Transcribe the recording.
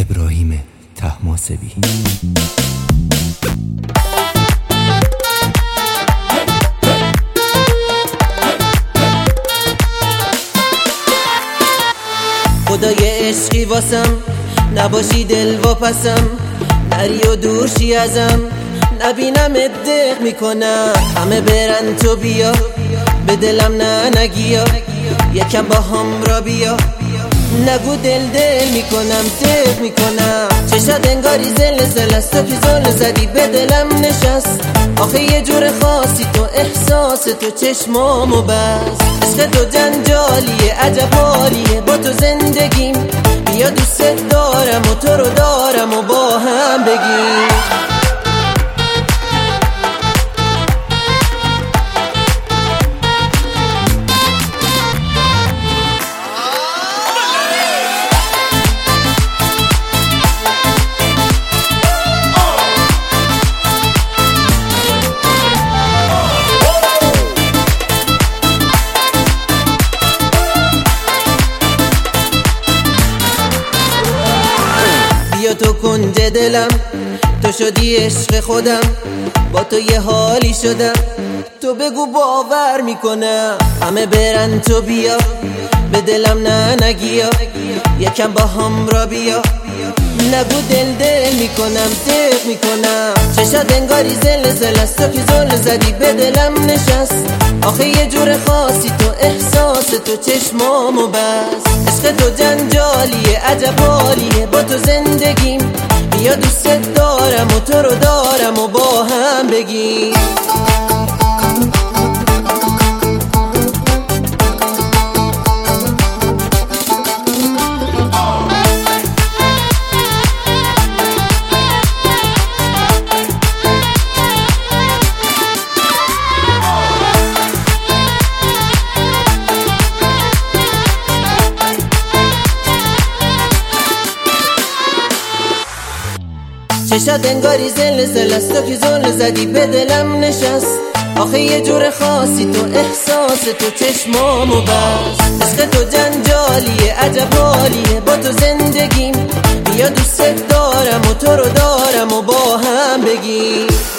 ابراهیم طهماسبی. خدای عشقی واسم، نباشی دل واپسم، نری و دورشی ازم، نبینم دق میکنم. همه برن تو بیا، به دلم نگیا، یکم با هم را بیا، نگو دل میکنم دق میکنم. چشات انگاری زل است، تو که زل زدی به دلم نشست. آخه یه جور خاصی تو، احساس تو چشمامو بست. عشق تو جنجالیه، عجب حالیه، با تو زندگیم. بیا دوست دارم و تو رو دارم و با هم بگیم. بیا تو کنج دلم، تو شدی عشق خودم، با تو یه حالی شدم، تو بگو باور میکنم. همه برن تو بیا، به دلم نگیا، یکم با هم را بیا، نگو دل میکنم دق میکنم. چشات انگاری زل است، تو که زل زدی به دلم نشست. آخه یه جور خاصی تو، احساس تو چشمامو بست. عشق تو جنجالیه، عجب حالیه، با تو زندگیم. بیا دوست دارم و تو رو دارم و با هم بگیم. چشات انگاری زل است، تو که زل زدی به دلم نشست. آخه یه جور خاصی تو، احساس تو چشمامو بست. عشق تو جنجالیه، عجب حالیه، با تو زندگیم. بیا دوست دارم و تو رو دارم و با هم بگیم.